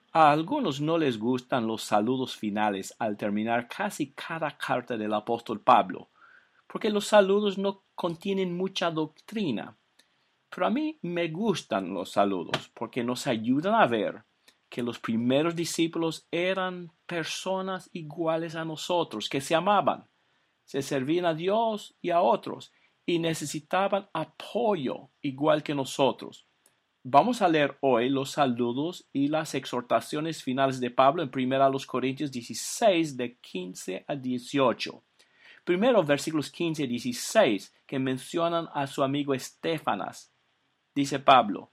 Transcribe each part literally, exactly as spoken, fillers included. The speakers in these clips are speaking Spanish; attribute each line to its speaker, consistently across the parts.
Speaker 1: A algunos no les gustan los saludos finales al terminar casi cada carta del apóstol Pablo, porque los saludos no contienen mucha doctrina. Pero a mí me gustan los saludos porque nos ayudan a ver que los primeros discípulos eran personas iguales a nosotros, que se amaban, se servían a Dios y a otros y necesitaban apoyo igual que nosotros. Vamos a leer hoy los saludos y las exhortaciones finales de Pablo en primera Corintios dieciséis, de quince a dieciocho. Primero, versículos quince y dieciséis, que mencionan a su amigo Estéfanas. Dice Pablo: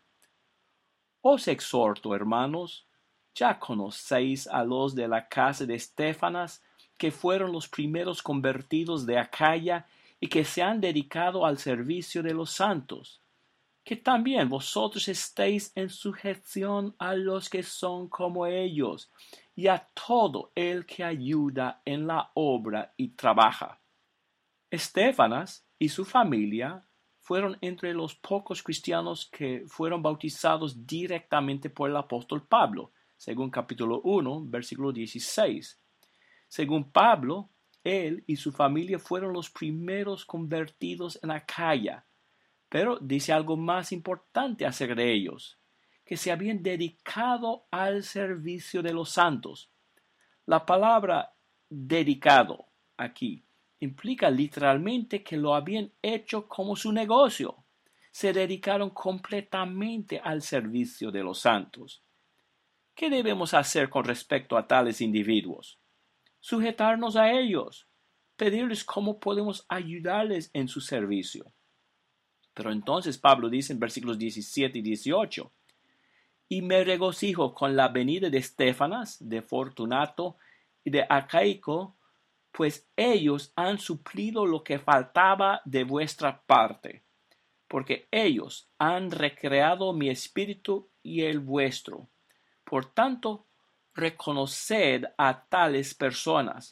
Speaker 1: Os exhorto, hermanos, ya conocéis a los de la casa de Estéfanas, que fueron los primeros convertidos de Acaya y que se han dedicado al servicio de los santos, que también vosotros estéis en sujeción a los que son como ellos, y a todo el que ayuda en la obra y trabaja. Estéfanas y su familia fueron entre los pocos cristianos que fueron bautizados directamente por el apóstol Pablo, según capítulo uno, versículo dieciséis. Según Pablo, él y su familia fueron los primeros convertidos en Acaya, pero dice algo más importante acerca de ellos, que se habían dedicado al servicio de los santos. La palabra dedicado aquí implica literalmente que lo habían hecho como su negocio. Se dedicaron completamente al servicio de los santos. ¿Qué debemos hacer con respecto a tales individuos? Sujetarnos a ellos, pedirles cómo podemos ayudarles en su servicio. Pero entonces Pablo dice en versículos diecisiete y dieciocho: Y me regocijo con la venida de Estéfanas, de Fortunato y de Acaico, pues ellos han suplido lo que faltaba de vuestra parte, porque ellos han recreado mi espíritu y el vuestro. Por tanto, reconoced a tales personas.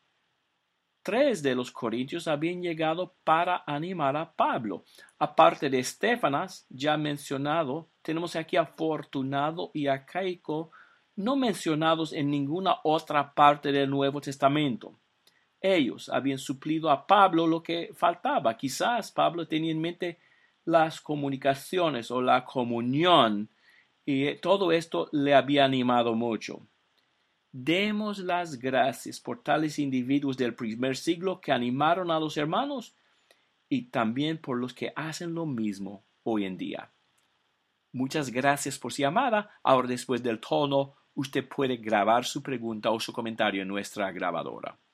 Speaker 1: Tres de los corintios habían llegado para animar a Pablo. Aparte de Estéfanas, ya mencionado, tenemos aquí a Fortunato y a Acaico, no mencionados en ninguna otra parte del Nuevo Testamento. Ellos habían suplido a Pablo lo que faltaba. Quizás Pablo tenía en mente las comunicaciones o la comunión, y todo esto le había animado mucho. Demos las gracias por tales individuos del primer siglo que animaron a los hermanos y también por los que hacen lo mismo hoy en día. Muchas gracias por su llamada. Ahora, después del tono, usted puede grabar su pregunta o su comentario en nuestra grabadora.